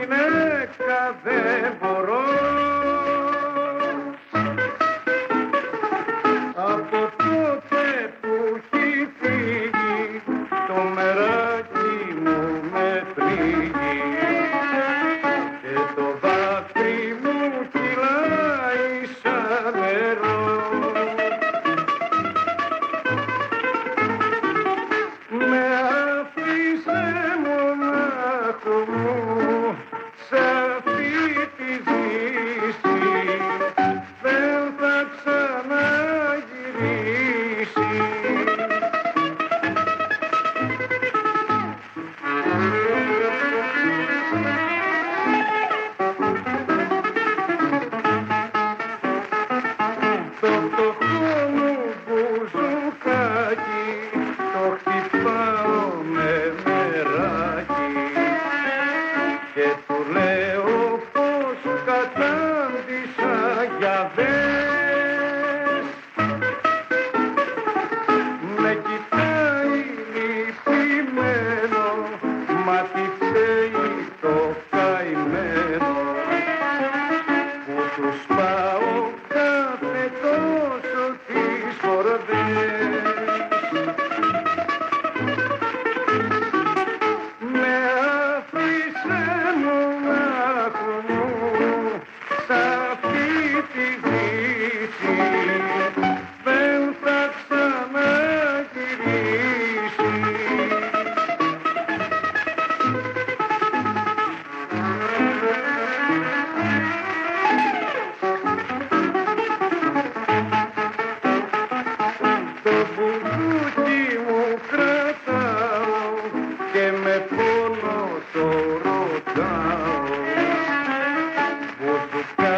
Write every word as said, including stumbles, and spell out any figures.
γυναίκα δεν μπορώ. Από τότε που έχει φύγει το μεράκι μου με πλήγει και το δάκρυ μου κυλάει σαν νερό. Με άφησε μονάχο μου σ' αυτή τη ζήση, δεν θα ξαναγυρίσει. Το φτωχό μου μπουζουκάκι το χτυπάω με μεράκι και του λέω